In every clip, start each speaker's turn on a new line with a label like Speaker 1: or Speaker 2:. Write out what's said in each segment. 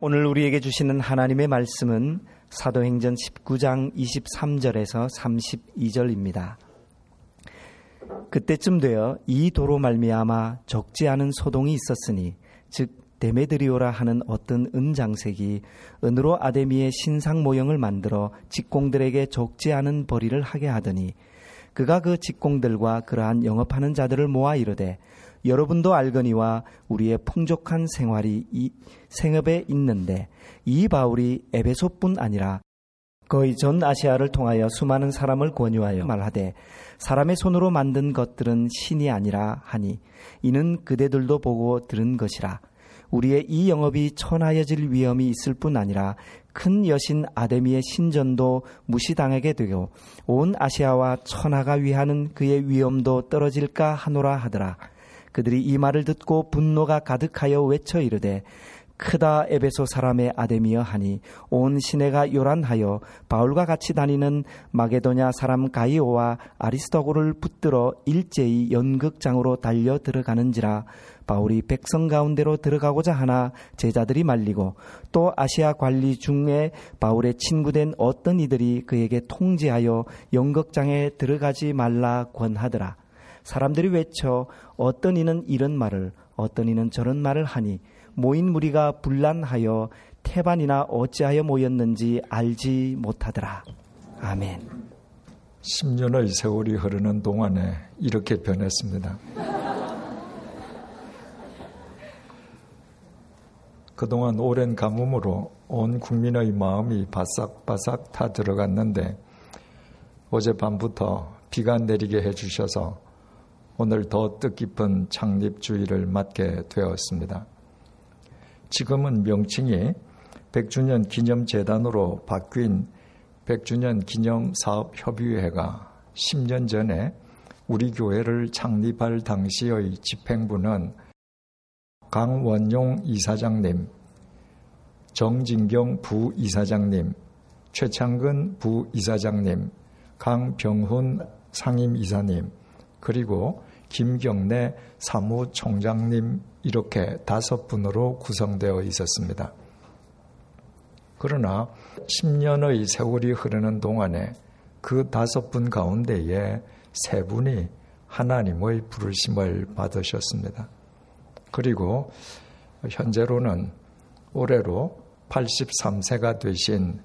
Speaker 1: 오늘 우리에게 주시는 하나님의 말씀은 사도행전 19장 23절에서 32절입니다. 그때쯤 되어 이 도로 말미암아 적지 않은 소동이 있었으니 즉 데메드리오라 하는 어떤 은장색이 은으로 아데미의 신상 모형을 만들어 직공들에게 적지 않은 벌이를 하게 하더니 그가 그 직공들과 그러한 영업하는 자들을 모아 이르되 여러분도 알거니와 우리의 풍족한 생활이 이 생업에 있는데 이 바울이 에베소뿐 아니라 거의 전 아시아를 통하여 수많은 사람을 권유하여 말하되 사람의 손으로 만든 것들은 신이 아니라 하니 이는 그대들도 보고 들은 것이라. 우리의 이 영업이 천하여질 위험이 있을 뿐 아니라 큰 여신 아데미의 신전도 무시당하게 되고 온 아시아와 천하가 위하는 그의 위엄도 떨어질까 하노라 하더라. 그들이 이 말을 듣고 분노가 가득하여 외쳐 이르되 크다 에베소 사람의 아데미여 하니 온 시내가 요란하여 바울과 같이 다니는 마게도냐 사람 가이오와 아리스도고를 붙들어 일제히 연극장으로 달려 들어가는지라. 바울이 백성 가운데로 들어가고자 하나 제자들이 말리고 또 아시아 관리 중에 바울의 친구된 어떤 이들이 그에게 통지하여 연극장에 들어가지 말라 권하더라. 사람들이 외쳐 어떤 이는 이런 말을 어떤 이는 저런 말을 하니 모인 무리가 분란하여 태반이나 어찌하여 모였는지 알지 못하더라. 아멘.
Speaker 2: 10년의 세월이 흐르는 동안에 이렇게 변했습니다. 그동안 오랜 가뭄으로 온 국민의 마음이 바싹바싹 타 들어갔는데 어젯밤부터 비가 내리게 해주셔서 오늘 더 뜻깊은 창립주의를 맞게 되었습니다. 지금은 명칭이 100주년 기념재단으로 바뀐 100주년 기념사업협의회가 10년 전에 우리 교회를 창립할 당시의 집행부는 강원용 이사장님, 정진경 부이사장님, 최창근 부이사장님, 강병훈 상임이사님, 그리고 김경래 사무총장님 이렇게 5분으로 구성되어 있었습니다. 그러나 10년의 세월이 흐르는 동안에 그 5분 가운데에 3분이 하나님의 부르심을 받으셨습니다. 그리고 현재로는 올해로 83세가 되신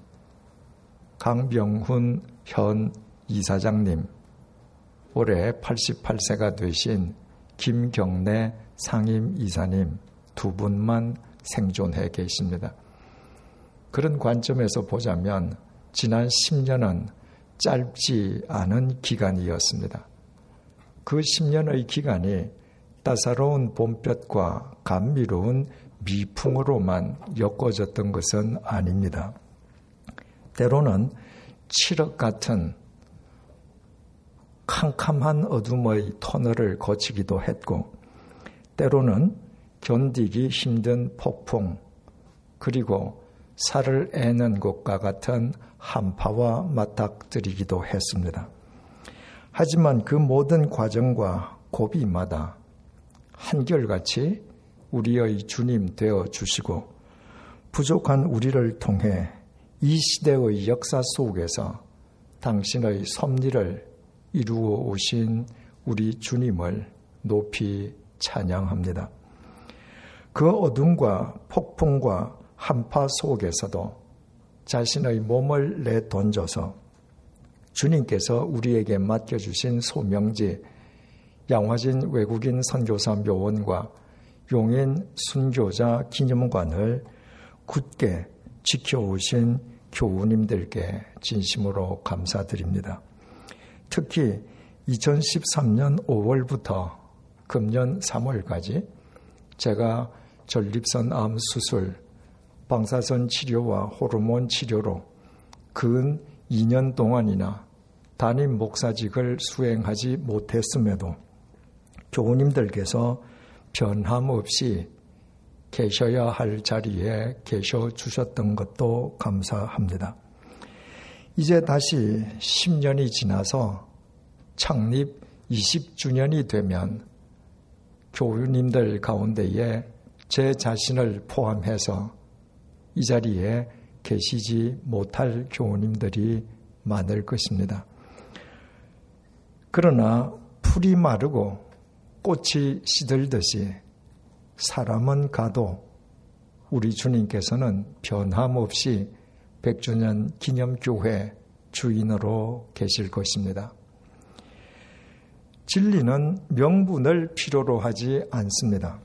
Speaker 2: 강병훈 현 이사장님, 올해 88세가 되신 김경래 상임이사님 2분만 생존해 계십니다. 그런 관점에서 보자면 지난 10년은 짧지 않은 기간이었습니다. 그 10년의 기간이 따사로운 봄볕과 감미로운 미풍으로만 엮어졌던 것은 아닙니다. 때로는 칠흑 같은 캄캄한 어둠의 터널을 거치기도 했고 때로는 견디기 힘든 폭풍 그리고 살을 애는 것과 같은 한파와 맞닥뜨리기도 했습니다. 하지만 그 모든 과정과 고비마다 한결같이 우리의 주님 되어 주시고 부족한 우리를 통해 이 시대의 역사 속에서 당신의 섭리를 이루어 오신 우리 주님을 높이 찬양합니다. 그 어둠과 폭풍과 한파 속에서도 자신의 몸을 내던져서 주님께서 우리에게 맡겨주신 소명지 양화진 외국인 선교사 묘원과 용인 순교자 기념관을 굳게 지켜오신 교우님들께 진심으로 감사드립니다. 특히 2013년 5월부터 금년 3월까지 제가 전립선 암 수술, 방사선 치료와 호르몬 치료로 근 2년 동안이나 담임 목사직을 수행하지 못했음에도 교우님들께서 변함없이 계셔야 할 자리에 계셔 주셨던 것도 감사합니다. 이제 다시 10년이 지나서 창립 20주년이 되면 교우님들 가운데에 제 자신을 포함해서 이 자리에 계시지 못할 교우님들이 많을 것입니다. 그러나 풀이 마르고 꽃이 시들듯이 사람은 가도 우리 주님께서는 변함없이 100주년 기념교회 주인으로 계실 것입니다. 진리는 명분을 필요로 하지 않습니다.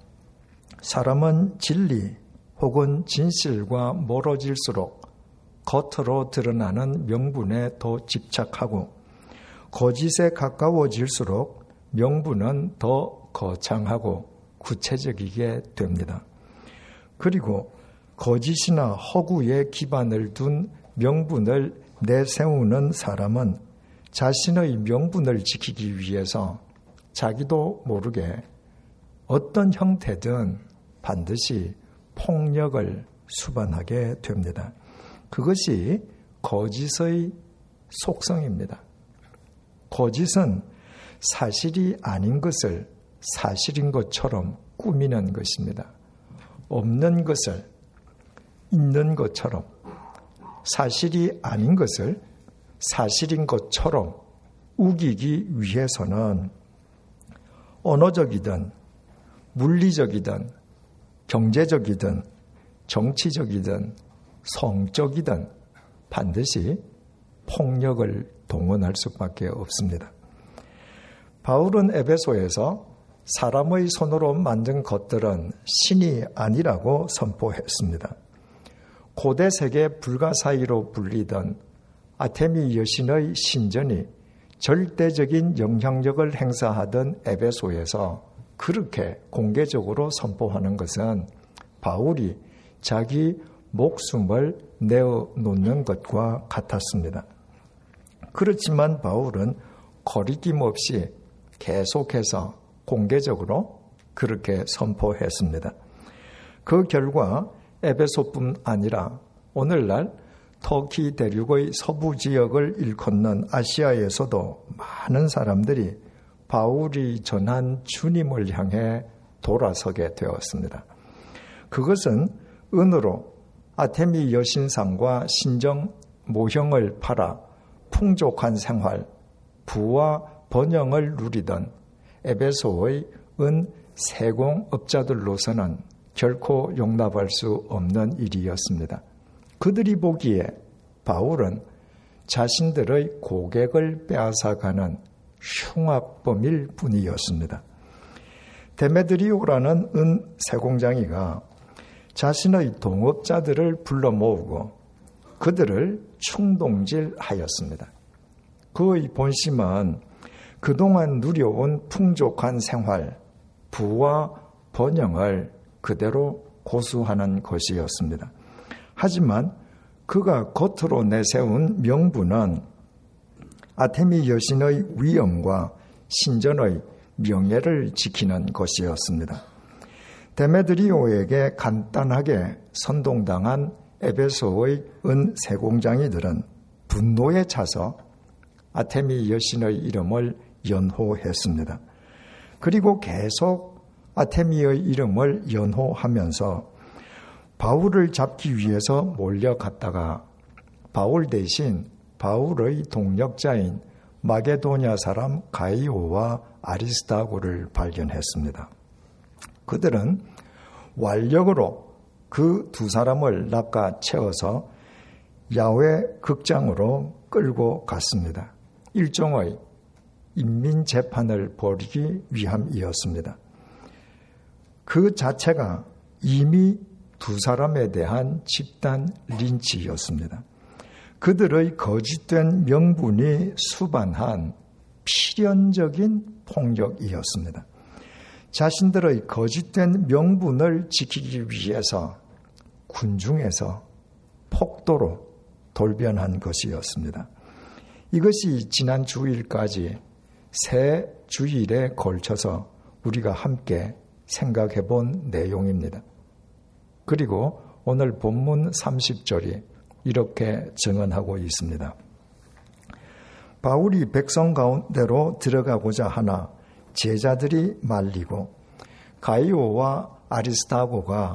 Speaker 2: 사람은 진리 혹은 진실과 멀어질수록 겉으로 드러나는 명분에 더 집착하고 거짓에 가까워질수록 명분은 더 거창하고 구체적이게 됩니다. 그리고 거짓이나 허구에 기반을 둔 명분을 내세우는 사람은 자신의 명분을 지키기 위해서 자기도 모르게 어떤 형태든 반드시 폭력을 수반하게 됩니다. 그것이 거짓의 속성입니다. 거짓은 사실이 아닌 것을 사실인 것처럼 꾸미는 것입니다. 없는 것을 있는 것처럼, 사실이 아닌 것을 사실인 것처럼 우기기 위해서는 언어적이든 물리적이든 경제적이든 정치적이든 성적이든 반드시 폭력을 동원할 수밖에 없습니다. 바울은 에베소에서 사람의 손으로 만든 것들은 신이 아니라고 선포했습니다. 고대 세계 불가사의로 불리던 아테미 여신의 신전이 절대적인 영향력을 행사하던 에베소에서 그렇게 공개적으로 선포하는 것은 바울이 자기 목숨을 내어놓는 것과 같았습니다. 그렇지만 바울은 거리낌 없이 계속해서 공개적으로 그렇게 선포했습니다. 그 결과 에베소뿐 아니라 오늘날 터키 대륙의 서부 지역을 일컫는 아시아에서도 많은 사람들이 바울이 전한 주님을 향해 돌아서게 되었습니다. 그것은 은으로 아테미 여신상과 신정 모형을 팔아 풍족한 생활, 부와 번영을 누리던 에베소의 은 세공업자들로서는 결코 용납할 수 없는 일이었습니다. 그들이 보기에 바울은 자신들의 고객을 빼앗아가는 흉악범일 뿐이었습니다. 데메드리오라는 은 세공장이가 자신의 동업자들을 불러 모으고 그들을 충동질하였습니다. 그의 본심은 그동안 누려온 풍족한 생활, 부와 번영을 그대로 고수하는 것이었습니다. 하지만 그가 겉으로 내세운 명분은 아테미 여신의 위엄과 신전의 명예를 지키는 것이었습니다. 데메드리오에게 간단하게 선동당한 에베소의 은 세공장이들은 분노에 차서 아테미 여신의 이름을 연호했습니다. 그리고 계속 아테미의 이름을 연호하면서 바울을 잡기 위해서 몰려갔다가 바울 대신 바울의 동력자인 마게도냐 사람 가이오와 아리스다고를 발견했습니다. 그들은 완력으로 그 두 사람을 낚아채워서 야외 극장으로 끌고 갔습니다. 일종의 인민재판을 벌이기 위함이었습니다. 그 자체가 이미 두 사람에 대한 집단 린치였습니다. 그들의 거짓된 명분이 수반한 필연적인 폭력이었습니다. 자신들의 거짓된 명분을 지키기 위해서 군중에서 폭도로 돌변한 것이었습니다. 이것이 지난 주일까지 세 주일에 걸쳐서 우리가 함께 생각해 본 내용입니다. 그리고 오늘 본문 30절이 이렇게 증언하고 있습니다. 바울이 백성 가운데로 들어가고자 하나 제자들이 말리고 가이오와 아리스다고가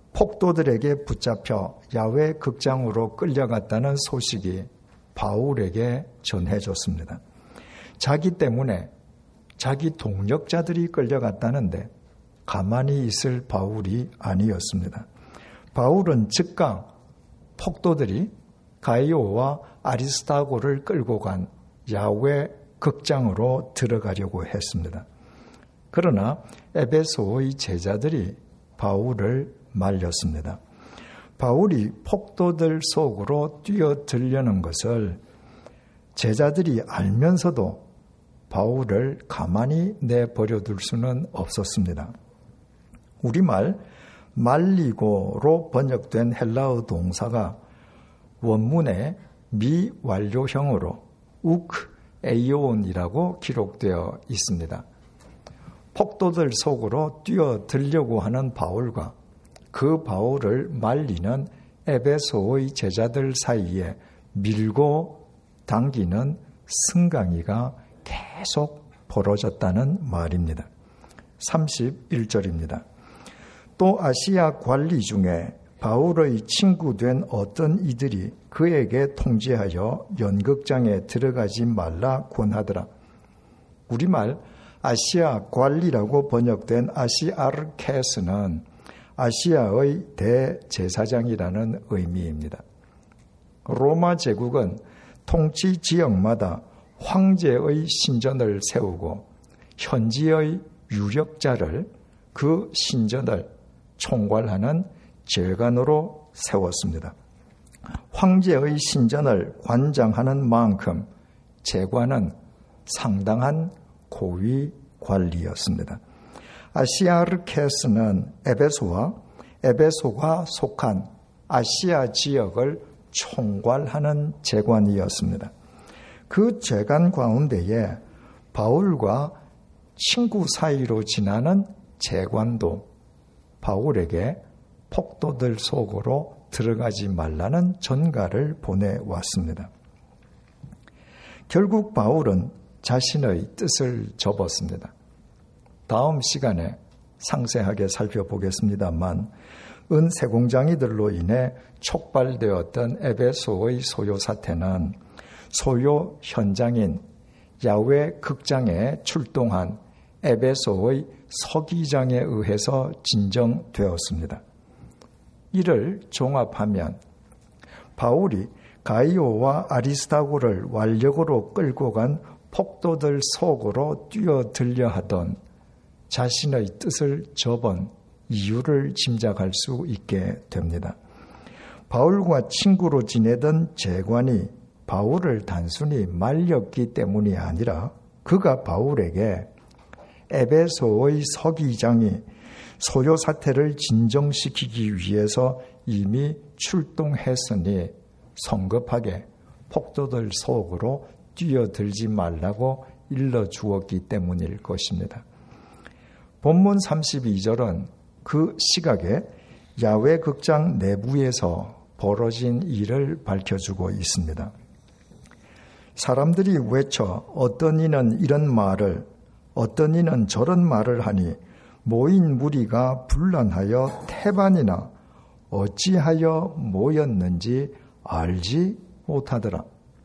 Speaker 2: 폭도들에게 붙잡혀 야외 극장으로 끌려갔다는 소식이 바울에게 전해졌습니다. 자기 때문에 자기 동력자들이 끌려갔다는데 가만히 있을 바울이 아니었습니다. 바울은 즉각 폭도들이 가이오와 아리스타고를 끌고 간 야외 극장으로 들어가려고 했습니다. 그러나 에베소의 제자들이 바울을 말렸습니다. 바울이 폭도들 속으로 뛰어들려는 것을 제자들이 알면서도 바울을 가만히 내버려둘 수는 없었습니다. 우리말 말리고로 번역된 헬라어 동사가 원문에 미완료형으로 우크에이온이라고 기록되어 있습니다. 폭도들 속으로 뛰어들려고 하는 바울과 그 바울을 말리는 에베소의 제자들 사이에 밀고 당기는 승강이가 계속 벌어졌다는 말입니다. 31절입니다. 또 아시아 관리 중에 바울의 친구된 어떤 이들이 그에게 통지하여 연극장에 들어가지 말라 권하더라. 우리말 아시아 관리라고 번역된 아시아르케스는 아시아의 대제사장이라는 의미입니다. 로마 제국은 통치 지역마다 황제의 신전을 세우고 현지의 유력자를 그 신전을 총괄하는 재관으로 세웠습니다. 황제의 신전을 관장하는 만큼 재관은 상당한 고위 관리였습니다. 아시아르케스는 에베소가 속한 아시아 지역을 총괄하는 재관이었습니다. 그 재관 가운데에 바울과 친구 사이로 지나는 재관도 바울에게 폭도들 속으로 들어가지 말라는 전가를 보내왔습니다. 결국 바울은 자신의 뜻을 접었습니다. 다음 시간에 상세하게 살펴보겠습니다만 은세공장이들로 인해 촉발되었던 에베소의 소요 사태는 소요 현장인 야외 극장에 출동한 에베소의 서기장에 의해서 진정되었습니다. 이를 종합하면 바울이 가이오와 아리스타고를 완력으로 끌고 간 폭도들 속으로 뛰어들려 하던 자신의 뜻을 접은 이유를 짐작할 수 있게 됩니다. 바울과 친구로 지내던 재관이 바울을 단순히 말렸기 때문이 아니라 그가 바울에게 에베소의 서기장이 소요 사태를 진정시키기 위해서 이미 출동했으니 성급하게 폭도들 속으로 뛰어들지 말라고 일러주었기 때문일 것입니다. 본문 32절은 그 시각에 야외 극장 내부에서 벌어진 일을 밝혀주고 있습니다. 사람들이 외쳐 어떤 이는 이런 말을 어떤 이는 저런 말을 하니 모인 무리가 분란하여 태반이나 어찌하여 모였는지 알지 못하더라.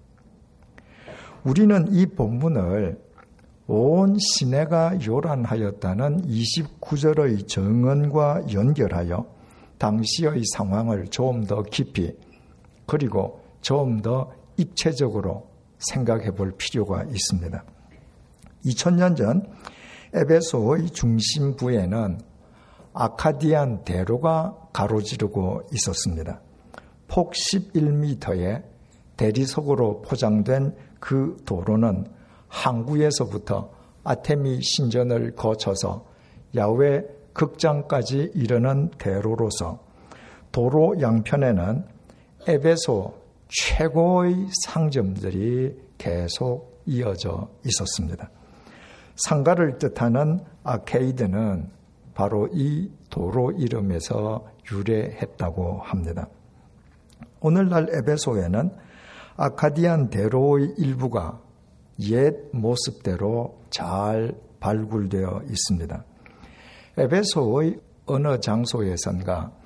Speaker 2: 우리는 이 본문을 온 시내가 요란하였다는 29절의 정언과 연결하여 당시의 상황을 좀 더 깊이 그리고 좀 더 입체적으로 생각해 볼 필요가 있습니다. 2000년 전 에베소의 중심부에는 아카디안 대로가 가로지르고 있었습니다. 폭 11m의 대리석으로 포장된 그 도로는 항구에서부터 아테미 신전을 거쳐서 야외 극장까지 이르는 대로로서 도로 양편에는 에베소 최고의 상점들이 계속 이어져 있었습니다. 상가를 뜻하는 아케이드는 바로 이 도로 이름에서 유래했다고 합니다. 오늘날 에베소에는 아카디안 대로의 일부가 옛 모습대로 잘 발굴되어 있습니다. 에베소의 어느 장소에선가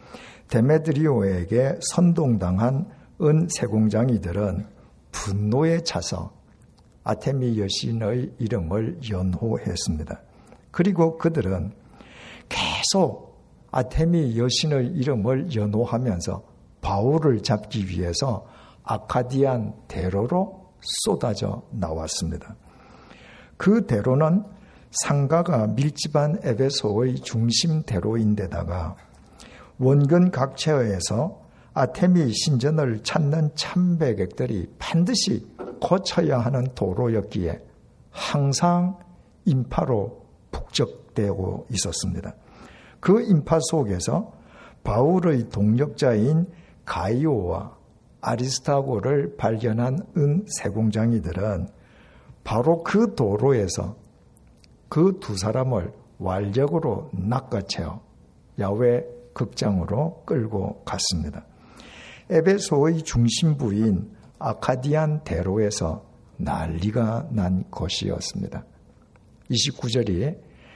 Speaker 2: 데메드리오에게 선동당한 은세공장이들은 분노에 차서 아테미 여신의 이름을 연호했습니다. 그리고 그들은 계속 아테미 여신의 이름을 연호하면서 바울을 잡기 위해서 아카디안 대로로 쏟아져 나왔습니다. 그 대로는 상가가 밀집한 에베소의 중심 대로인데다가 원근 각처에서 아테미 신전을 찾는 참배객들이 반드시 거쳐야 하는 도로였기에 항상 인파로 북적대고 있었습니다. 그 인파 속에서 바울의 동역자인 가이오와 아리스타고를 발견한 은세공장이들은 바로 그 도로에서 그 두 사람을 완력으로 낚아채어 야외 극장으로 끌고 갔습니다. 에베소의 중심부인 아카디안 대로에서 난리가 난 것이었습니다. 29절이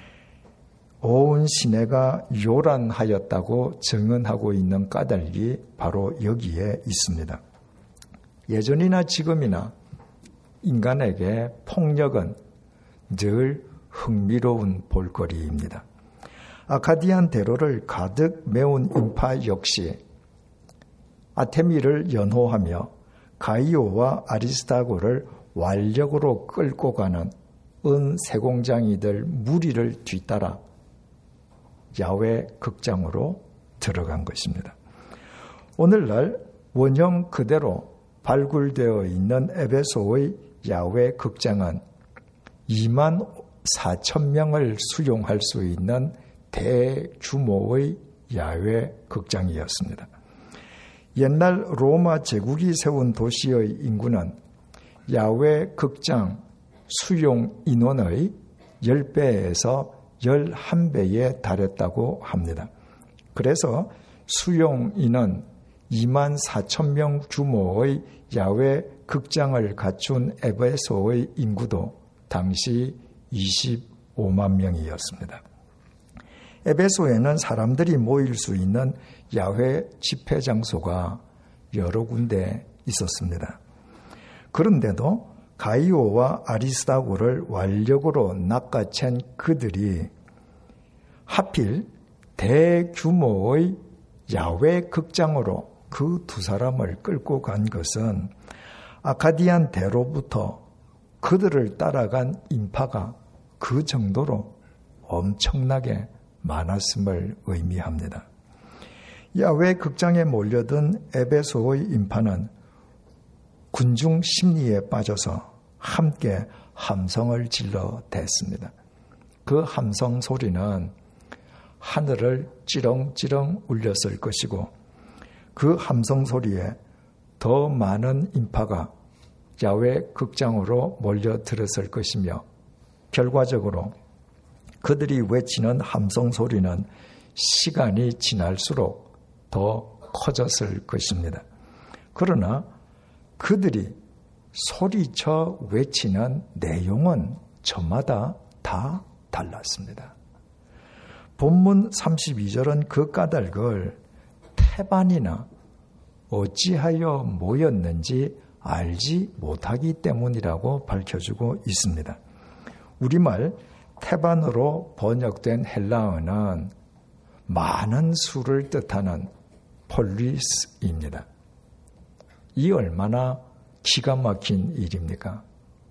Speaker 2: 온 시내가 요란하였다고 증언하고 있는 까닭이 바로 여기에 있습니다. 예전이나 지금이나 인간에게 폭력은 늘 흥미로운 볼거리입니다. 아카디안 대로를 가득 메운 인파 역시 아테미를 연호하며 가이오와 아리스타고를 완력으로 끌고 가는 은세공장이들 무리를 뒤따라 야외 극장으로 들어간 것입니다. 오늘날 원형 그대로 발굴되어 있는 에베소의 야외 극장은 2만 4천 명을 수용할 수 있는 대규모의 야외 극장이었습니다. 옛날 로마 제국이 세운 도시의 인구는 야외 극장 수용 인원의 10배에서 11배에 달했다고 합니다. 그래서 수용 인원 2만 4천 명 규모의 야외 극장을 갖춘 에베소의 인구도 당시 25만 명이었습니다. 에베소에는 사람들이 모일 수 있는 야외 집회 장소가 여러 군데 있었습니다. 그런데도 가이오와 아리스타고를 완력으로 낚아챈 그들이 하필 대규모의 야외 극장으로 그 두 사람을 끌고 간 것은 아카디안 대로부터 그들을 따라간 인파가 그 정도로 엄청나게 많았음을 의미합니다. 야외 극장에 몰려든 에베소의 인파는 군중 심리에 빠져서 함께 함성을 질러 댔습니다. 그 함성 소리는 하늘을 찌렁찌렁 울렸을 것이고 그 함성 소리에 더 많은 인파가 야외 극장으로 몰려들었을 것이며 결과적으로 그들이 외치는 함성 소리는 시간이 지날수록 더 커졌을 것입니다. 그러나 그들이 소리쳐 외치는 내용은 저마다 다 달랐습니다. 본문 32절은 그 까닭을 태반이나 어찌하여 모였는지 알지 못하기 때문이라고 밝혀주고 있습니다. 우리말 태반으로 번역된 헬라어는 많은 수를 뜻하는 폴리스입니다. 이 얼마나 기가 막힌 일입니까?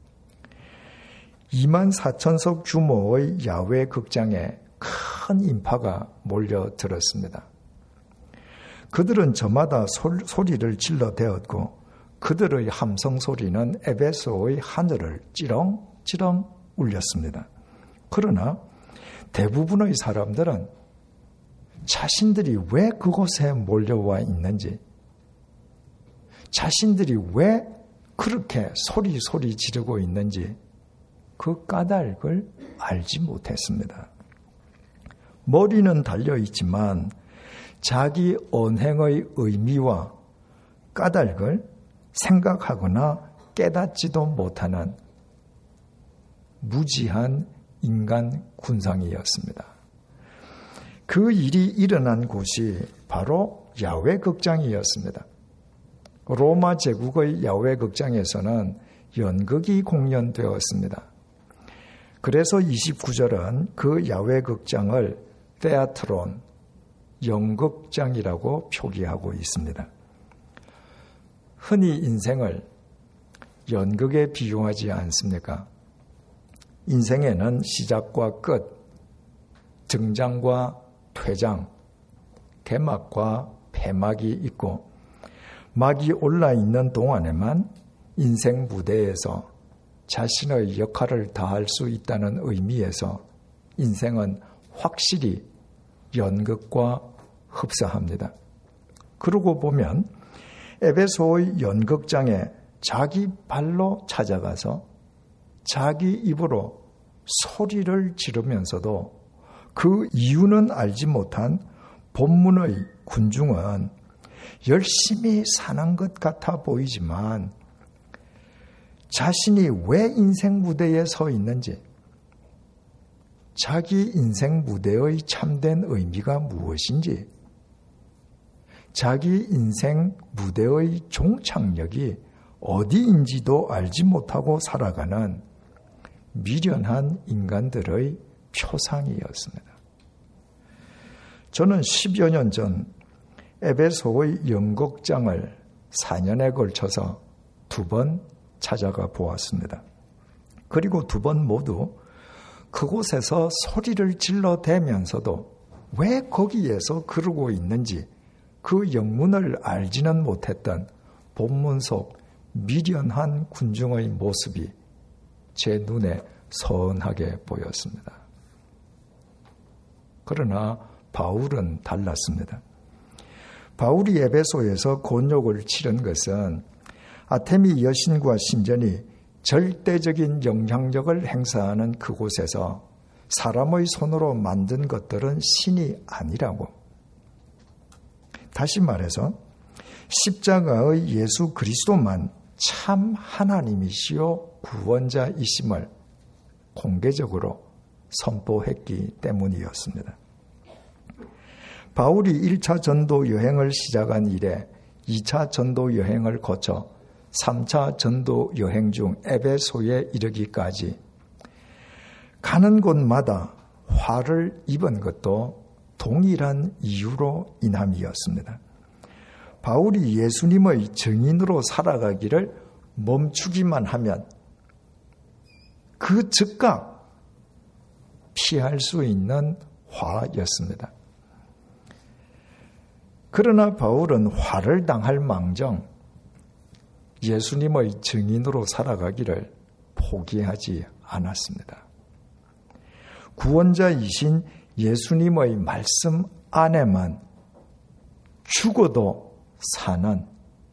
Speaker 2: 2만 4천석 규모의 야외 극장에 큰 인파가 몰려들었습니다. 그들은 저마다 소리를 질러대었고 그들의 함성 소리는 에베소의 하늘을 찌렁찌렁 울렸습니다. 그러나 대부분의 사람들은 자신들이 왜 그곳에 몰려와 있는지, 자신들이 왜 그렇게 소리 지르고 있는지 그 까닭을 알지 못했습니다. 머리는 달려있지만 자기 언행의 의미와 까닭을 생각하거나 깨닫지도 못하는 무지한 인간 군상이었습니다. 그 일이 일어난 곳이 바로 야훼 극장이었습니다. 로마 제국의 야훼 극장에서는 연극이 공연되었습니다. 그래서 29절은 그 야훼 극장을 테아트론, 연극장이라고 표기하고 있습니다. 흔히 인생을 연극에 비유하지 않습니까? 인생에는 시작과 끝, 등장과 퇴장, 개막과 폐막이 있고 막이 올라있는 동안에만 인생 무대에서 자신의 역할을 다할 수 있다는 의미에서 인생은 확실히 연극과 흡사합니다. 그러고 보면 에베소의 연극장에 자기 발로 찾아가서 자기 입으로 소리를 지르면서도 그 이유는 알지 못한 본문의 군중은 열심히 사는 것 같아 보이지만 자신이 왜 인생 무대에 서 있는지, 자기 인생 무대의 참된 의미가 무엇인지, 자기 인생 무대의 종착역이 어디인지도 알지 못하고 살아가는 미련한 인간들의 표상이었습니다. 저는 10여 년 전 에베소의 연극장을 4년에 걸쳐서 2번 찾아가 보았습니다. 그리고 2번 모두 그곳에서 소리를 질러대면서도 왜 거기에서 그러고 있는지 그 영문을 알지는 못했던 본문 속 미련한 군중의 모습이 제 눈에 선하게 보였습니다. 그러나 바울은 달랐습니다. 바울이 에베소에서 곤욕을 치른 것은 아테미 여신과 신전이 절대적인 영향력을 행사하는 그곳에서 사람의 손으로 만든 것들은 신이 아니라고. 다시 말해서 십자가의 예수 그리스도만 참 하나님이시요 구원자이심을 공개적으로 선포했기 때문이었습니다. 바울이 1차 전도 여행을 시작한 이래 2차 전도 여행을 거쳐 3차 전도 여행 중 에베소에 이르기까지 가는 곳마다 화를 입은 것도 동일한 이유로 인함이었습니다. 바울이 예수님의 증인으로 살아가기를 멈추기만 하면 그 즉각 피할 수 있는 화였습니다. 그러나 바울은 화를 당할 망정 예수님의 증인으로 살아가기를 포기하지 않았습니다. 구원자이신 예수님의 말씀 안에만 죽어도 사는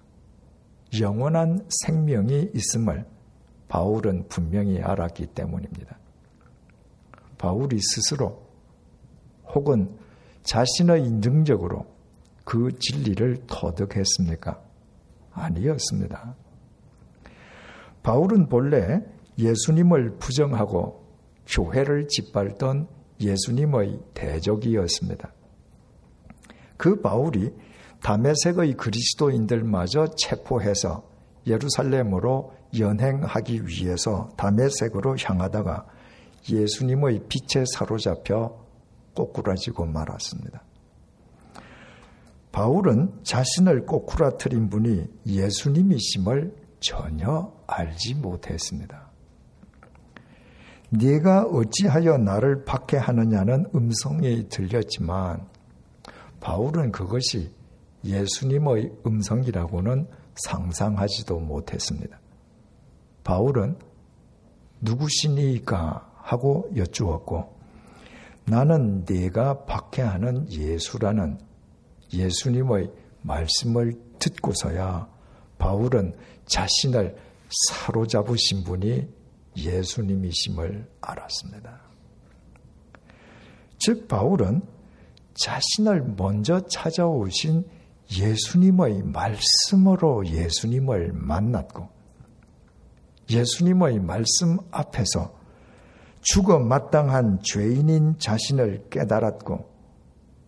Speaker 2: 영원한 생명이 있음을 바울은 분명히 알았기 때문입니다. 바울이 스스로 혹은 자신의 능력으로 그 진리를 터득했습니까? 아니었습니다. 바울은 본래 예수님을 부정하고 교회를 짓밟던 예수님의 대적이었습니다. 그 바울이 다메섹의 그리스도인들마저 체포해서 예루살렘으로 연행하기 위해서 다메섹으로 향하다가 예수님의 빛에 사로잡혀 꼬꾸라지고 말았습니다. 바울은 자신을 꼬꾸라뜨린 분이 예수님이심을 전혀 알지 못했습니다. 네가 어찌하여 나를 박해하느냐는 음성이 들렸지만 바울은 그것이 예수님의 음성이라고는 상상하지도 못했습니다. 바울은 누구시니까 하고 여쭈었고 나는 네가 박해하는 예수라는 예수님의 말씀을 듣고서야 바울은 자신을 사로잡으신 분이 예수님이심을 알았습니다. 즉 바울은 자신을 먼저 찾아오신 예수님의 말씀으로 예수님을 만났고 예수님의 말씀 앞에서 죽어 마땅한 죄인인 자신을 깨달았고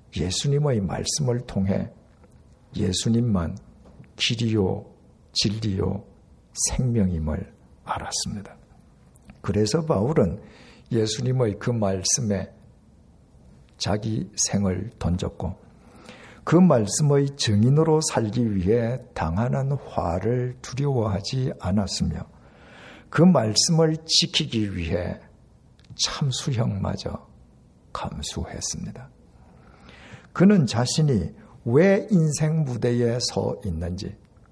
Speaker 2: 예수님의 말씀을 통해 예수님만 길이요, 진리요, 생명임을 알았습니다. 그래서 바울은 예수님의 그 말씀에 자기 생을 던졌고 그 말씀의 증인으로 살기 위해 당하는 화를 두려워하지 않았으며 그 말씀을 지키기 위해 참수형마저 감수했습니다. 그는 자신이 왜 인생 무대에 서 있는지,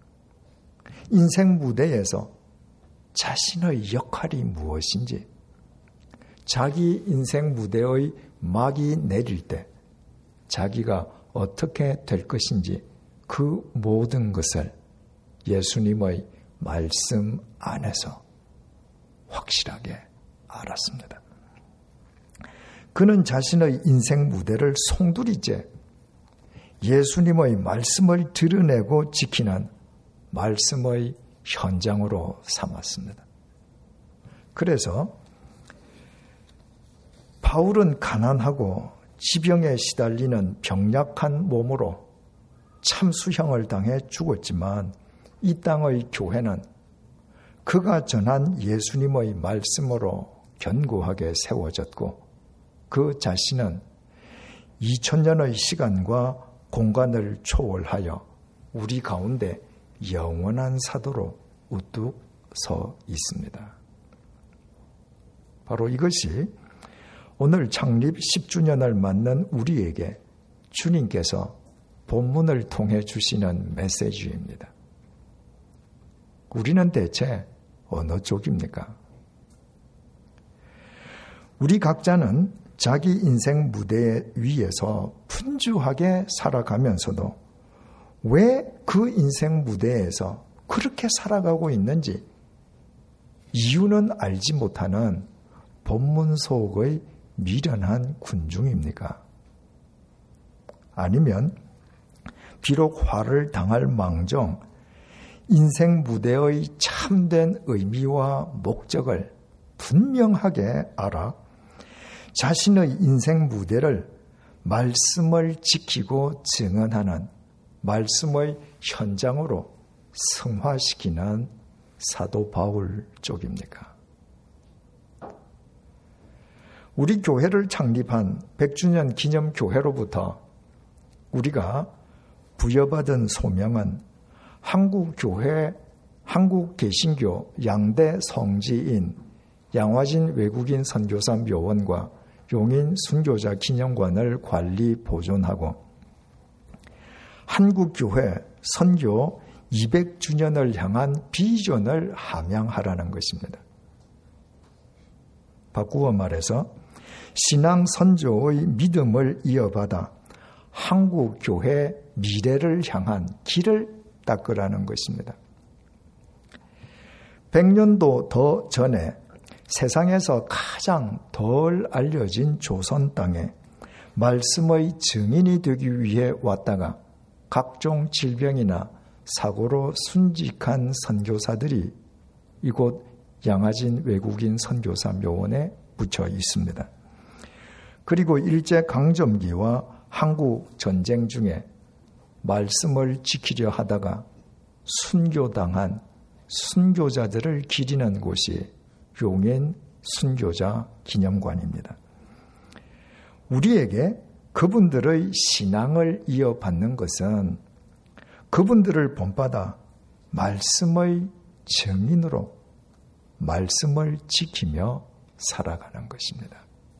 Speaker 2: 인생 무대에서 자신의 역할이 무엇인지, 자기 인생 무대의 막이 내릴 때 자기가 어떻게 될 것인지 그 모든 것을 예수님의 말씀 안에서 확실하게 알았습니다. 그는 자신의 인생 무대를 송두리째 예수님의 말씀을 드러내고 지키는 말씀의 현장으로 삼았습니다. 그래서 바울은 가난하고 지병에 시달리는 병약한 몸으로 참수형을 당해 죽었지만 이 땅의 교회는 그가 전한 예수님의 말씀으로 견고하게 세워졌고 그 자신은 2000년의 시간과 공간을 초월하여 우리 가운데 영원한 사도로 우뚝 서 있습니다. 바로 이것이 오늘 창립 10주년을 맞는 우리에게 주님께서 본문을 통해 주시는 메시지입니다. 우리는 대체 어느 쪽입니까? 우리 각자는 자기 인생 무대 위에서 분주하게 살아가면서도 왜 그 인생 무대에서 그렇게 살아가고 있는지 이유는 알지 못하는 본문 속의 미련한 군중입니까? 아니면 비록 화를 당할 망정 인생 무대의 참된 의미와 목적을 분명하게 알아 자신의 인생 무대를 말씀을 지키고 증언하는 말씀의 현장으로 승화시키는 사도 바울 쪽입니까? 우리 교회를 창립한 100주년 기념교회로부터 우리가 부여받은 소명은 한국교회, 한국개신교 양대 성지인 양화진 외국인 선교사 묘원과 용인 순교자 기념관을 관리 보존하고 한국교회 선교 200주년을 향한 비전을 함양하라는 것입니다. 바꾸어 말해서 신앙 선조의 믿음을 이어받아 한국교회 미래를 향한 길을 닦으라는 것입니다. 100년도 더 전에 세상에서 가장 덜 알려진 조선 땅에 말씀의 증인이 되기 위해 왔다가 각종 질병이나 사고로 순직한 선교사들이 이곳 양화진 외국인 선교사 묘원에 묻혀 있습니다. 그리고 일제강점기와 한국 전쟁 중에 말씀을 지키려 하다가 순교당한 순교자들을 기리는 곳이 용인 순교자 기념관입니다. 우리에게 그분들의 신앙을 이어받는 것은 그분들을 본받아 말씀의 증인으로 말씀을 지키며 살아가는 것입니다.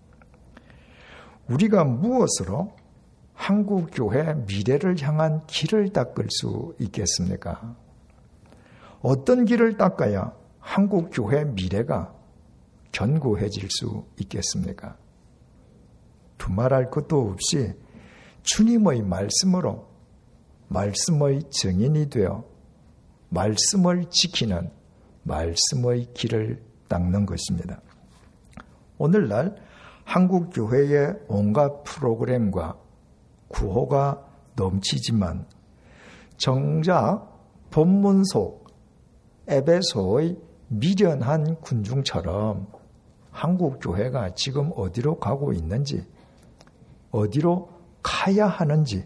Speaker 2: 우리가 무엇으로 한국교회 미래를 향한 길을 닦을 수 있겠습니까? 어떤 길을 닦아야 한국교회 미래가 견고해질 수 있겠습니까? 두말할 것도 없이 주님의 말씀으로 말씀의 증인이 되어 말씀을 지키는 말씀의 길을 닦는 것입니다. 오늘날 한국교회의 온갖 프로그램과 구호가 넘치지만 정작 본문 속 에베소의 미련한 군중처럼 한국교회가 지금 어디로 가고 있는지, 어디로 가야 하는지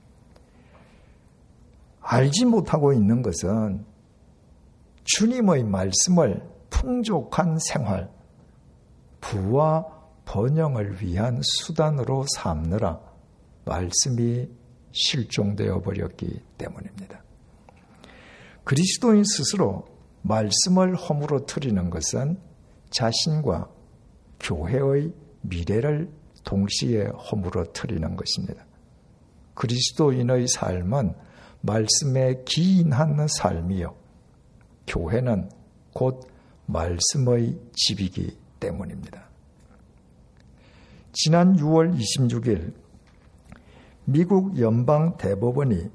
Speaker 2: 알지 못하고 있는 것은 주님의 말씀을 풍족한 생활, 부와 번영을 위한 수단으로 삼느라 말씀이 실종되어 버렸기 때문입니다. 그리스도인 스스로 말씀을 허물어뜨리는 것은 자신과 교회의 미래를 동시에 허물어뜨리는 것입니다. 그리스도인의 삶은 말씀에 기인한 삶이요, 교회는 곧 말씀의 집이기 때문입니다. 지난 6월 26일 미국 연방대법원이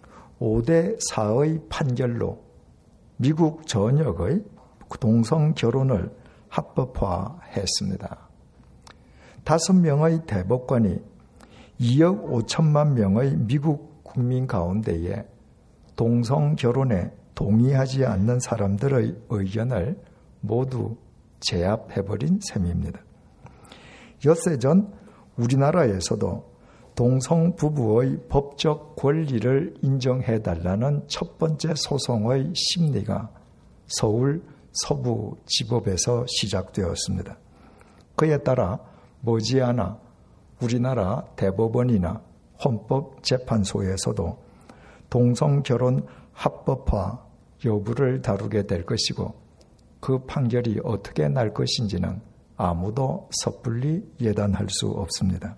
Speaker 2: 5대4의 판결로 미국 전역의 동성결혼을 합법화했습니다. 5명의 대법관이 2억 5천만 명의 미국 국민 가운데에 동성결혼에 동의하지 않는 사람들의 의견을 모두 제압해버린 셈입니다. 엿새 전 우리나라에서도 동성 부부의 법적 권리를 인정해달라는 첫 번째 소송의 심리가 서울 서부지법에서 시작되었습니다. 그에 따라 머지않아 우리나라 대법원이나 헌법재판소에서도 동성결혼 합법화 여부를 다루게 될 것이고, 그 판결이 어떻게 날 것인지는 아무도 섣불리 예단할 수 없습니다.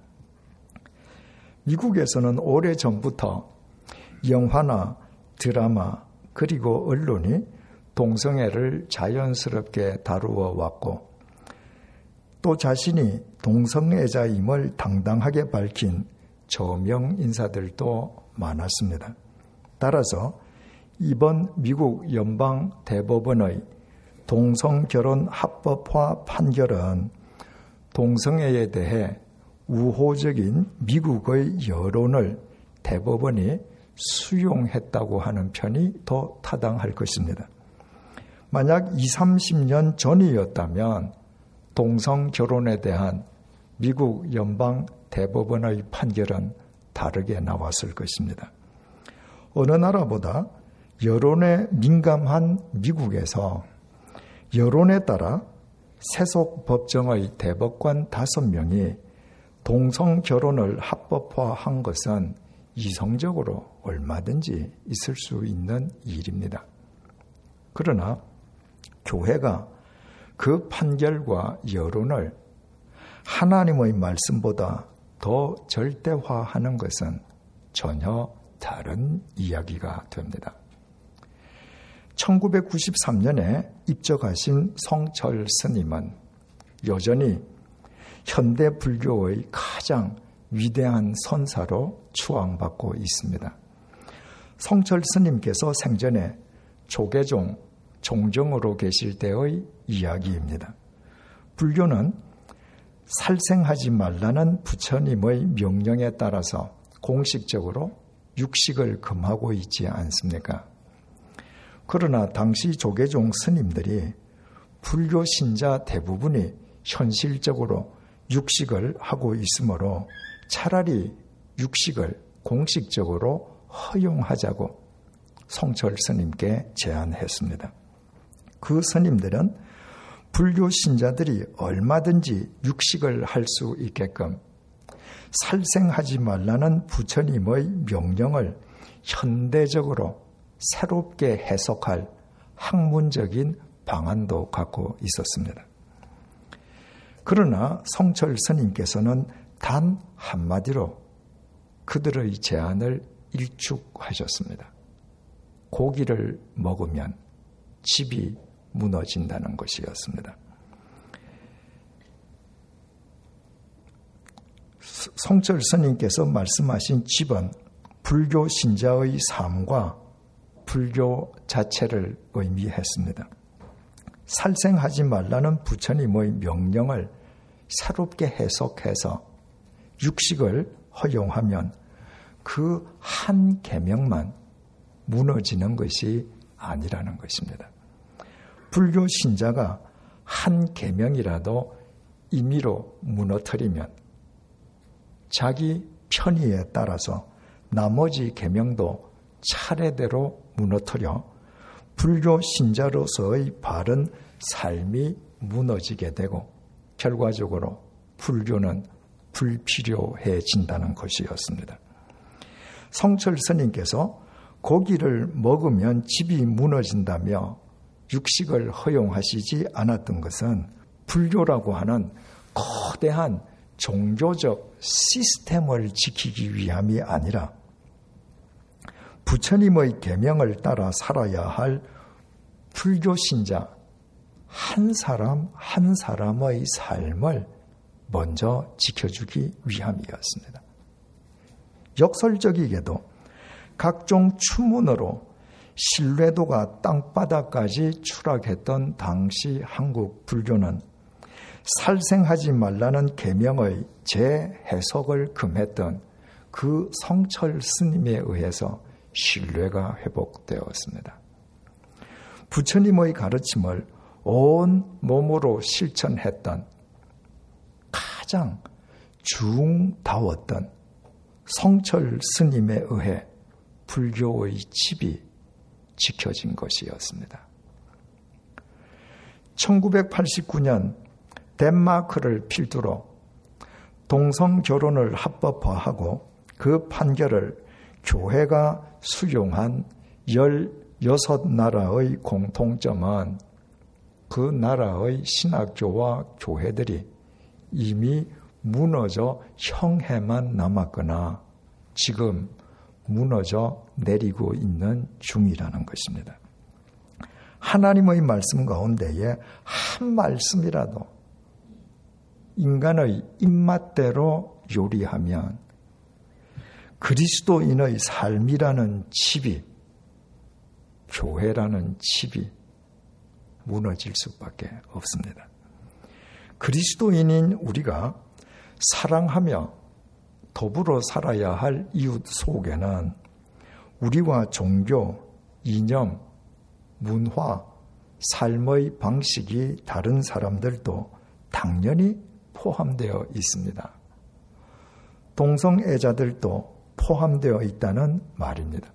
Speaker 2: 미국에서는 오래전부터 영화나 드라마 그리고 언론이 동성애를 자연스럽게 다루어 왔고, 또 자신이 동성애자임을 당당하게 밝힌 저명 인사들도 많았습니다. 따라서 이번 미국 연방 대법원의 동성결혼 합법화 판결은 동성애에 대해 우호적인 미국의 여론을 대법원이 수용했다고 하는 편이 더 타당할 것입니다. 만약 20, 30년 전이었다면 동성결혼에 대한 미국 연방 대법원의 판결은 다르게 나왔을 것입니다. 어느 나라보다 여론에 민감한 미국에서 여론에 따라 세속 법정의 대법관 5명이 동성결혼을 합법화한 것은 이성적으로 얼마든지 있을 수 있는 일입니다. 그러나 교회가 그 판결과 여론을 하나님의 말씀보다 더 절대화하는 것은 전혀 다른 이야기가 됩니다. 1993년에 입적하신 성철 스님은 여전히 현대 불교의 가장 위대한 선사로 추앙받고 있습니다. 성철 스님께서 생전에 조계종 종정으로 계실 때의 이야기입니다. 불교는 살생하지 말라는 부처님의 명령에 따라서 공식적으로 육식을 금하고 있지 않습니까? 그러나 당시 조계종 스님들이 불교 신자 대부분이 현실적으로 육식을 하고 있으므로 차라리 육식을 공식적으로 허용하자고 성철 스님께 제안했습니다. 그 스님들은 불교 신자들이 얼마든지 육식을 할 수 있게끔 살생하지 말라는 부처님의 명령을 현대적으로 새롭게 해석할 학문적인 방안도 갖고 있었습니다. 그러나 성철 스님께서는 단 한마디로 그들의 제안을 일축하셨습니다. 고기를 먹으면 집이 무너진다는 것이었습니다. 성철 스님께서 말씀하신 집은 불교 신자의 삶과 불교 자체를 의미했습니다. 살생하지 말라는 부처님의 명령을 새롭게 해석해서 육식을 허용하면 그 한 계명만 무너지는 것이 아니라는 것입니다. 불교 신자가 한 계명이라도 임의로 무너뜨리면 자기 편의에 따라서 나머지 계명도 차례대로 무너뜨려 불교 신자로서의 바른 삶이 무너지게 되고 결과적으로 불교는 불필요해진다는 것이었습니다. 성철 스님께서 고기를 먹으면 집이 무너진다며 육식을 허용하시지 않았던 것은 불교라고 하는 거대한 종교적 시스템을 지키기 위함이 아니라 부처님의 계명을 따라 살아야 할 불교 신자 한 사람 한 사람의 삶을 먼저 지켜주기 위함이었습니다. 역설적이게도 각종 추문으로 신뢰도가 땅바닥까지 추락했던 당시 한국 불교는 살생하지 말라는 계명의 재해석을 금했던 그 성철 스님에 의해서 신뢰가 회복되었습니다. 부처님의 가르침을 온 몸으로 실천했던 가장 중다웠던 성철 스님에 의해 불교의 집이 지켜진 것이었습니다. 1989년 덴마크를 필두로 동성결혼을 합법화하고 그 판결을 교회가 수용한 16나라의 공통점은 그 나라의 신학교와 교회들이 이미 무너져 형해만 남았거나 지금 무너져 내리고 있는 중이라는 것입니다. 하나님의 말씀 가운데에 한 말씀이라도 인간의 입맛대로 요리하면 그리스도인의 삶이라는 집이, 교회라는 집이 무너질 수밖에 없습니다. 그리스도인인 우리가 사랑하며 더불어 살아야 할 이웃 속에는 우리와 종교, 이념, 문화, 삶의 방식이 다른 사람들도 당연히 포함되어 있습니다. 동성애자들도 포함되어 있다는 말입니다.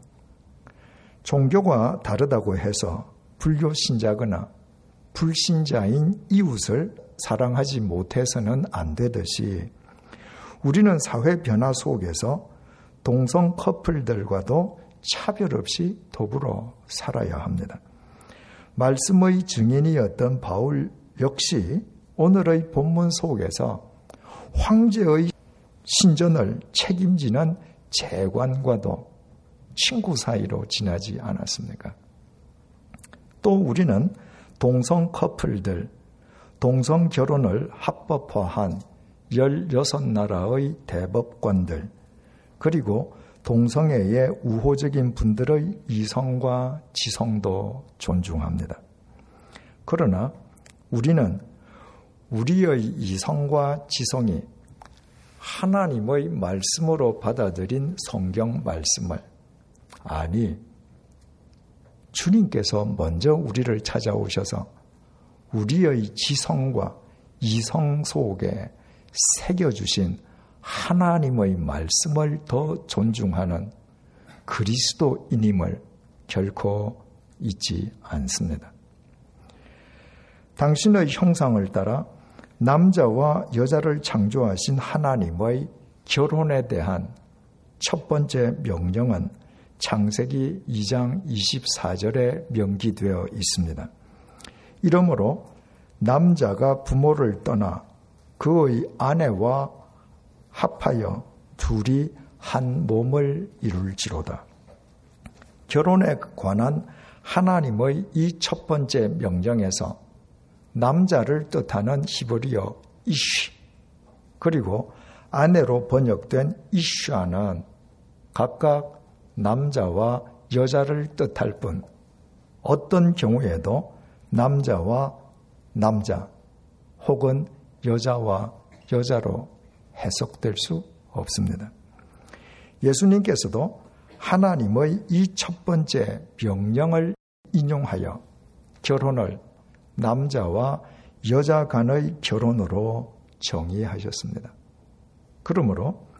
Speaker 2: 종교가 다르다고 해서 불교 신자거나 불신자인 이웃을 사랑하지 못해서는 안 되듯이 우리는 사회 변화 속에서 동성 커플들과도 차별 없이 더불어 살아야 합니다. 말씀의 증인이었던 바울 역시 오늘의 본문 속에서 황제의 신전을 책임지는 재관과도 친구 사이로 지나지 않았습니까? 또 우리는 동성 커플들, 동성 결혼을 합법화한 16나라의 대법관들, 그리고 동성애의 우호적인 분들의 이성과 지성도 존중합니다. 그러나 우리는 우리의 이성과 지성이 하나님의 말씀으로 받아들인 성경 말씀을, 아니 주님께서 먼저 우리를 찾아오셔서 우리의 지성과 이성 속에 새겨주신 하나님의 말씀을 더 존중하는 그리스도인임을 결코 잊지 않습니다. 당신의 형상을 따라 남자와 여자를 창조하신 하나님의 결혼에 대한 첫 번째 명령은 창세기 2장 24절에 명기되어 있습니다. 이러므로 남자가 부모를 떠나 그의 아내와 합하여 둘이 한 몸을 이룰지로다. 결혼에 관한 하나님의 이 첫 번째 명령에서 남자를 뜻하는 히브리어 이쉬, 그리고 아내로 번역된 이슈아는 각각 남자와 여자를 뜻할 뿐 어떤 경우에도 남자와 남자 혹은 여자와 여자로 해석될 수 없습니다. 예수님께서도 하나님의 이 첫 번째 명령을 인용하여 결혼을 남자와 여자 간의 결혼으로 정의하셨습니다. 그러므로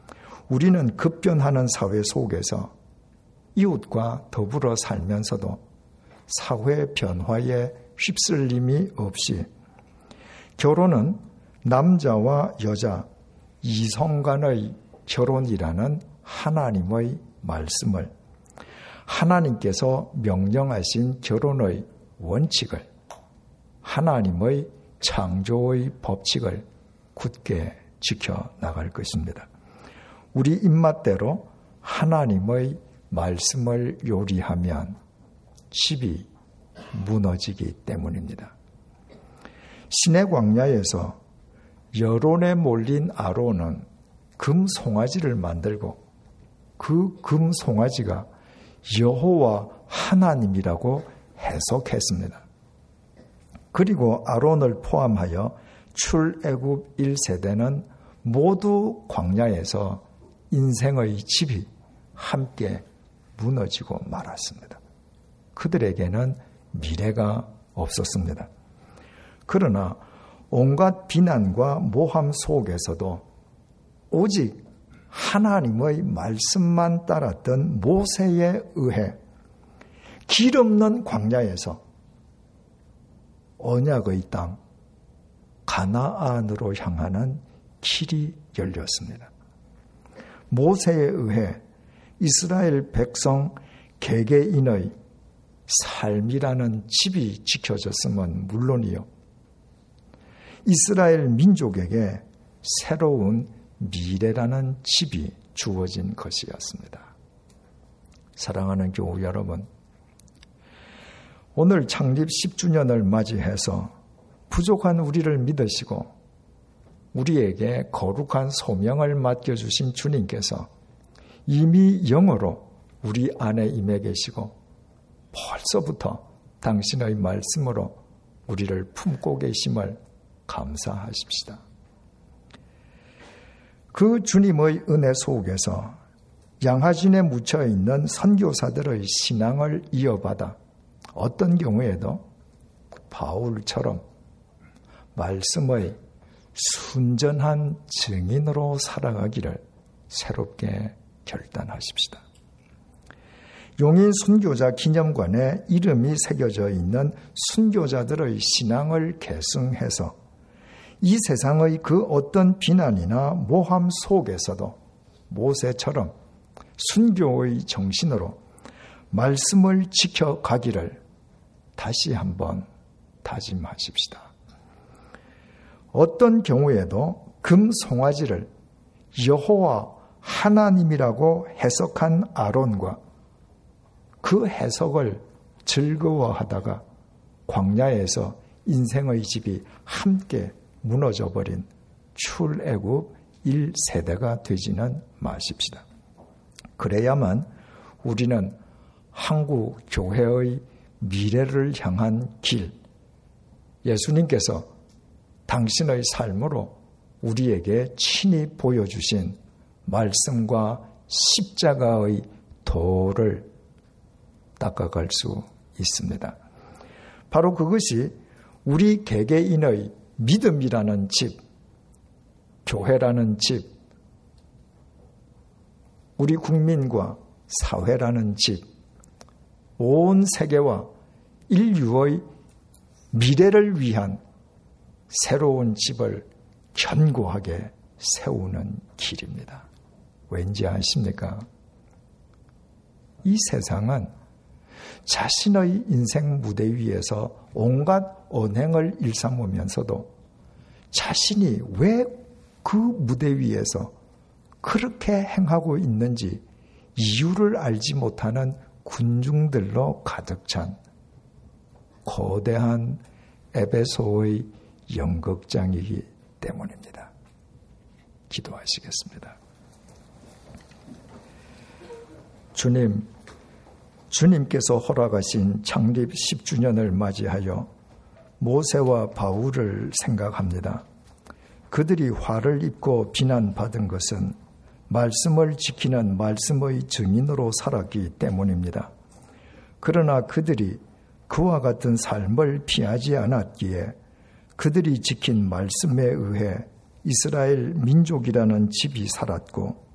Speaker 2: 우리는 급변하는 사회 속에서 이웃과 더불어 살면서도 사회 변화에 휩쓸림이 없이 결혼은 남자와 여자, 이성 간의 결혼이라는 하나님의 말씀을, 하나님께서 명령하신 결혼의 원칙을, 하나님의 창조의 법칙을 굳게 지켜나갈 것입니다. 우리 입맛대로 하나님의 말씀을 요리하면 집이 무너지기 때문입니다. 시내 광야에서 여론에 몰린 아론은 금 송아지를 만들고 그 금 송아지가 여호와 하나님이라고 해석했습니다. 그리고 아론을 포함하여 출애굽 1세대는 모두 광야에서 인생의 집이 함께 무너지고 말았습니다. 그들에게는 미래가 없었습니다. 그러나 온갖 비난과 모함 속에서도 오직 하나님의 말씀만 따랐던 모세에 의해 길 없는 광야에서 언약의 땅 가나안으로 향하는 길이 열렸습니다. 모세에 의해 이스라엘 백성 개개인의 삶이라는 집이 지켜졌음은 물론이요, 이스라엘 민족에게 새로운 미래라는 집이 주어진 것이었습니다. 사랑하는 교우 여러분, 오늘 창립 10주년을 맞이해서 부족한 우리를 믿으시고 우리에게 거룩한 소명을 맡겨주신 주님께서 이미 영으로 우리 안에 임해 계시고 벌써부터 당신의 말씀으로 우리를 품고 계심을 감사하십시다. 그 주님의 은혜 속에서 양하진에 묻혀있는 선교사들의 신앙을 이어받아 어떤 경우에도 바울처럼 말씀의 순전한 증인으로 살아가기를 새롭게 결단하십시다. 용인 순교자 기념관에 이름이 새겨져 있는 순교자들의 신앙을 계승해서 이 세상의 그 어떤 비난이나 모함 속에서도 모세처럼 순교의 정신으로 말씀을 지켜가기를 다시 한번 다짐하십시다. 어떤 경우에도 금 송아지를 여호와 하나님이라고 해석한 아론과 그 해석을 즐거워하다가 광야에서 인생의 집이 함께 무너져버린 출애굽 1세대가 되지는 마십시다. 그래야만 우리는 한국 교회의 미래를 향한 길, 예수님께서 당신의 삶으로 우리에게 친히 보여주신 말씀과 십자가의 도를 닦아갈 수 있습니다. 바로 그것이 우리 개개인의 믿음이라는 집, 교회라는 집, 우리 국민과 사회라는 집, 온 세계와 인류의 미래를 위한 새로운 집을 견고하게 세우는 길입니다. 왠지 아십니까? 이 세상은 자신의 인생 무대 위에서 온갖 언행을 일삼으면서도 자신이 왜 그 무대 위에서 그렇게 행하고 있는지 이유를 알지 못하는 군중들로 가득 찬 거대한 에베소의 연극장이기 때문입니다. 기도하시겠습니다. 주님께서 허락하신 창립 10주년을 맞이하여 모세와 바울을 생각합니다. 그들이 화를 입고 비난받은 것은 말씀을 지키는 말씀의 증인으로 살았기 때문입니다. 그러나 그들이 그와 같은 삶을 피하지 않았기에 그들이 지킨 말씀에 의해 이스라엘 민족이라는 집이 살았고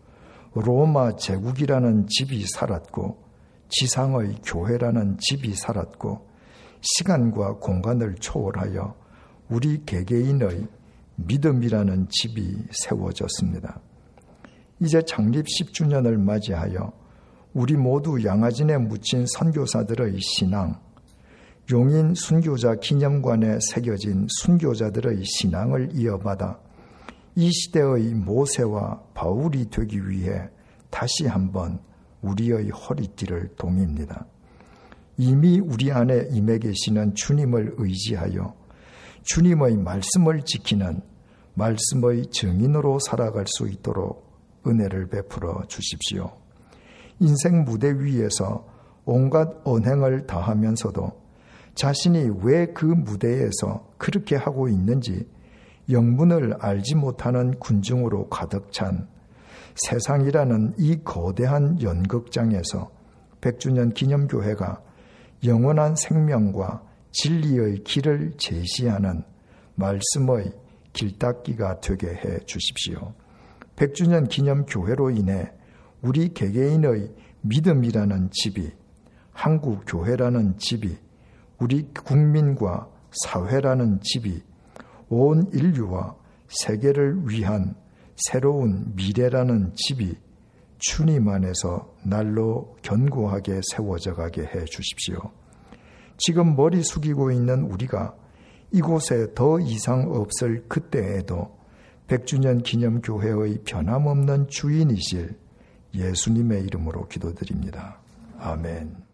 Speaker 2: 로마 제국이라는 집이 살았고 지상의 교회라는 집이 살았고 시간과 공간을 초월하여 우리 개개인의 믿음이라는 집이 세워졌습니다. 이제 창립 10주년을 맞이하여 우리 모두 양화진에 묻힌 선교사들의 신앙, 용인 순교자 기념관에 새겨진 순교자들의 신앙을 이어받아 이 시대의 모세와 바울이 되기 위해 다시 한번 우리의 허리띠를 동입니다. 이미 우리 안에 임해 계시는 주님을 의지하여 주님의 말씀을 지키는 말씀의 증인으로 살아갈 수 있도록 은혜를 베풀어 주십시오. 인생 무대 위에서 온갖 언행을 다하면서도 자신이 왜 그 무대에서 그렇게 하고 있는지 영문을 알지 못하는 군중으로 가득 찬 세상이라는 이 거대한 연극장에서 100주년 기념교회가 영원한 생명과 진리의 길을 제시하는 말씀의 길닦기가 되게 해 주십시오. 100주년 기념교회로 인해 우리 개개인의 믿음이라는 집이, 한국 교회라는 집이, 우리 국민과 사회라는 집이, 온 인류와 세계를 위한 새로운 미래라는 집이 주님 안에서 날로 견고하게 세워져 가게 해 주십시오. 지금 머리 숙이고 있는 우리가 이곳에 더 이상 없을 그때에도 100주년 기념교회의 변함없는 주인이실 예수님의 이름으로 기도드립니다. 아멘.